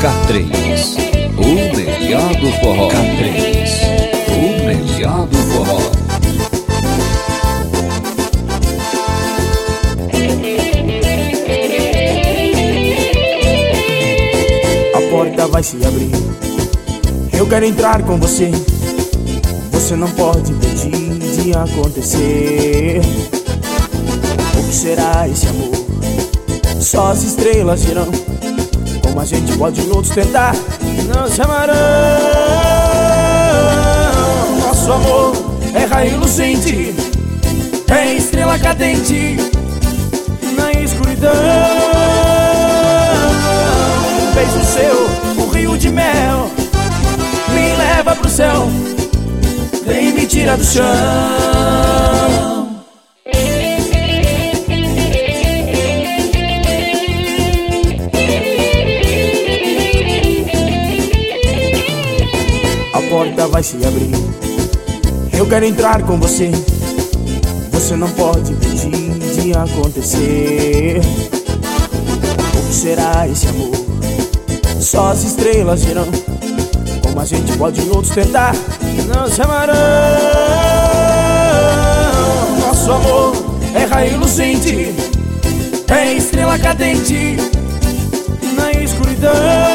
K3, o melhor do forró. K3, o melhor do forró. A porta vai se abrir, eu quero entrar com você. Você não pode impedir de acontecer. O que será esse amor? Só as estrelas dirão. Como a gente pode outros tentar, não se amarão. Nosso amor é raio lucente, é estrela cadente na escuridão. Um beijo seu, um rio de mel, me leva pro céu, vem me tira do chão. A porta vai se abrir, eu quero entrar com você. Você não pode impedir de acontecer. O que será esse amor? Só as estrelas dirão. Como a gente pode outros tentar, não se amarão. Nosso amor é raio lucente, é estrela cadente na escuridão.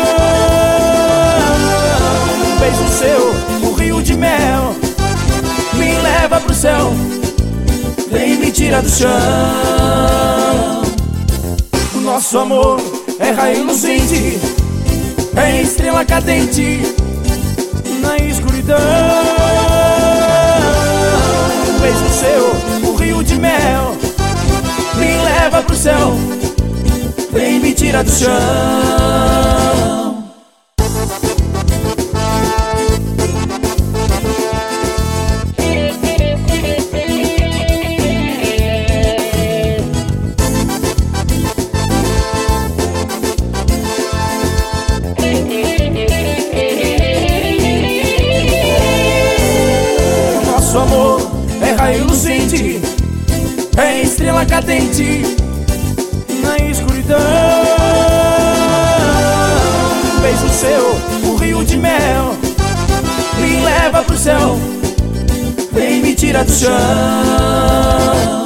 Um beijo seu, um rio de mel, me leva pro céu, vem me tira do chão. O nosso amor é raio lucente, é estrela cadente na escuridão. Um beijo seu, um rio de mel, me leva pro céu, vem me tira do chão. Nosso amor é raio lucente, é estrela cadente na escuridão. Um beijo seu, um rio de mel, me leva pro céu, vem me tira do chão.